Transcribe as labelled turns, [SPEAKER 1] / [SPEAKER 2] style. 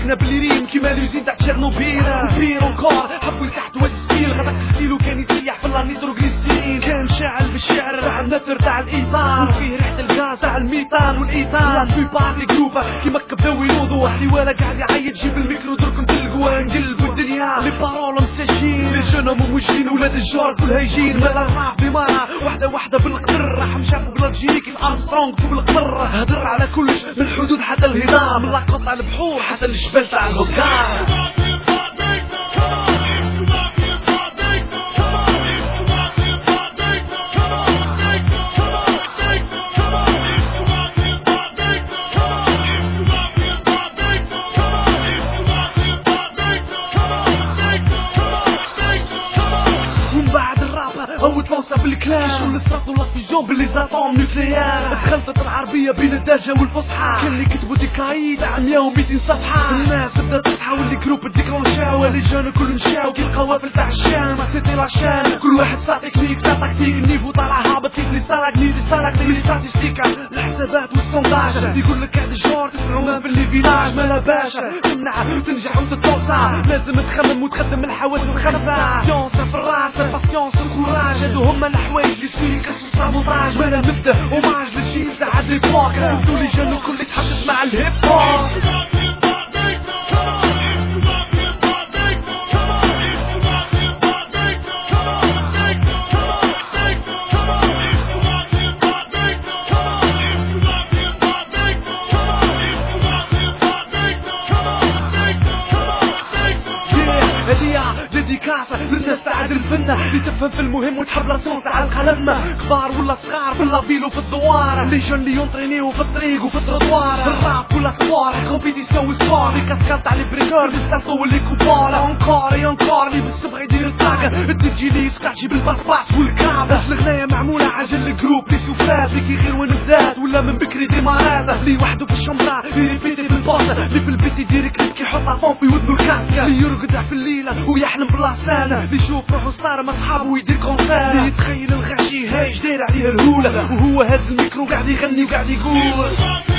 [SPEAKER 1] فرحنا باللي ريم كيما لوزين تاع تشيرنوبيل وبير اونكور حبوا يسحتوا هاد الستيل غداك ستيلو كان يسيح في النيتروغليسين كان شاعل بالشعر تاع النثر تاع الايطان وفيه ريحة الغاز تاع الميثان والايثان لا في بعض لي جروب كيما كبداو ينوضوا حليوانه قاعد يعيط جيب الميكرو درك نتلقوا نقلبوا الدنيا لي بارول مساجين لي جون موجين ولاد الجار كلها يجين مالا الراب بمارا وحده وحده بالقدر راح مشاف بلا تجيني كيف ارمسترونغ فوق القمر هدر على كلش من الحدود حتى الهضاب من لاكوط على البحور حتى الجبال تاع الهكار هوت لونسا بالكلاش والصرط والفيجون باللي زاتوم نوكليير تخلطت العربية بين الدارجة والفصحى كان اللي كتبوا ديكايد على 100 و200 صفحة الناس بدات تصحى واللي جروب ديكلونشاو اللي جانو كل مشاو كي القوافل تاع الشام سيتي لاشان كل واحد سا تكنيك سا تكتيك النيفو طالع هابط كيف لي ستاراكني لي ستاراكني لي ستاتيستيكا الحسابات والسونداج يقول لك هاد الجور تسمعوا ما باللي فيلاج مالا باشا تمنع تنجح وتتوسع لازم تخمم وتخدم الحواس الخمسة سيونس في الراس باسيونس وكوراج هادو هما الحوايج اللي يصير يكسروا سامونتاج مالا نبدا اوماج للجيل تاع هاد ليبوك وبدو لي جانو كل يتحدث مع الهيب هوب ديديكاسة للناس تاع الفنة اللي تفهم في المهم وتحب لاسون تاع القلم كبار ولا صغار في اللافيل وفي الدوار اللي جون اللي يونطرينيو في الطريق وفي التروطوار الراب ولا سبور كومبيتيسيون وسبور لي كاسكال تاع لي بريكور لي ستالتو واللي كوبور اونكور اي اونكور لي بالصبغ يدير الطاقة الديجي لي سكاتشي بالباسباس والكاب الغناية معمولة عجل الجروب لي سوفات لي كي غير وين بدات ولا من بكري ديمارات لي وحده في الشمبرا لي ريبيتي في البوست لي في البيت يدير كليب كي يحطها فوق في ودنو الكاسكا لي يرقد في الليلة ويحلم بلاصانا اللي يشوف روحو ستار مع صحابه ويدير كونسير اللي يتخيل الغاشي هايش داير عليه الهولة وهو هاز الميكرو قاعد يغني وقاعد يقول